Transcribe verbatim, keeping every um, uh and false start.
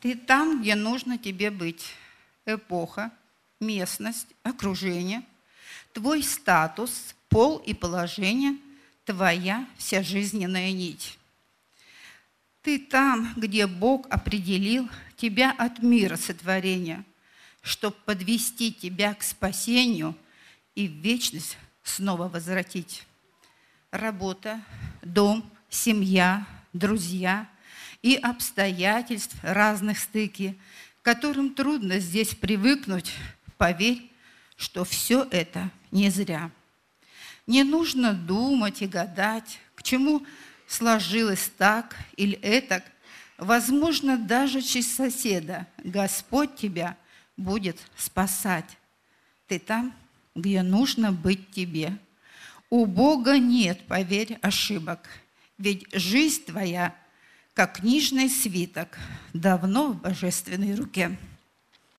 Ты там, где нужно тебе быть. Эпоха, местность, окружение, твой статус, пол и положение, твоя вся жизненная нить. Ты там, где Бог определил тебя от мира сотворения, чтобы подвести тебя к спасению и в вечность снова возвратить. Работа, дом, семья, друзья и обстоятельств разных стыки, которым трудно здесь привыкнуть, поверь, что все это не зря. Не нужно думать и гадать, к чему сложилось так или этак. Возможно, даже через соседа Господь тебя будет спасать. Ты там, где нужно быть тебе. У Бога нет, поверь, ошибок, ведь жизнь твоя, как книжный свиток, давно в божественной руке.